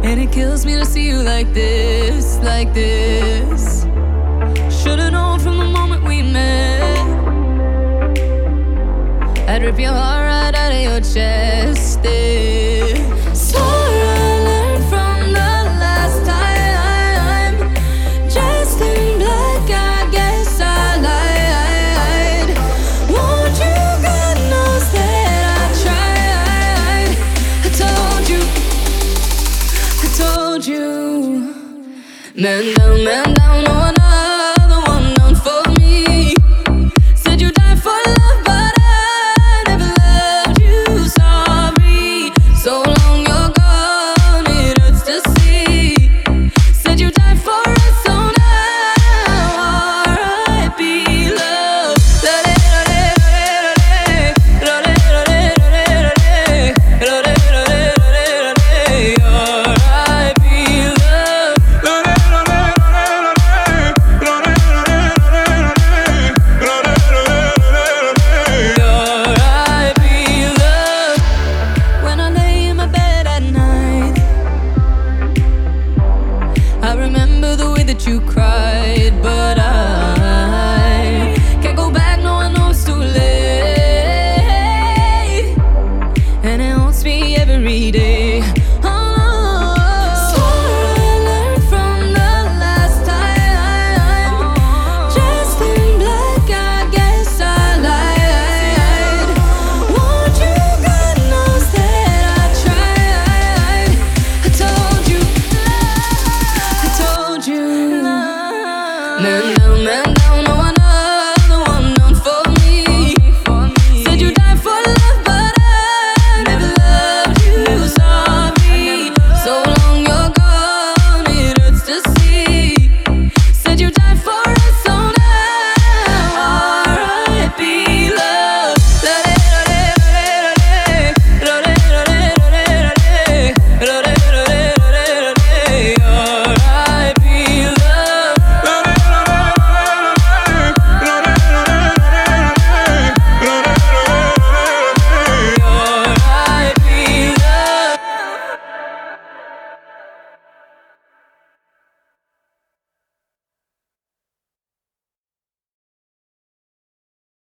And it kills me to see you like this, like this. Should've known from the moment we met, I'd rip your heart right out of your chest, yeah. Swore I learned from the last time. Dressed in black, I guess I lied. Won't you, God knows that I tried. I told you. Man down, no one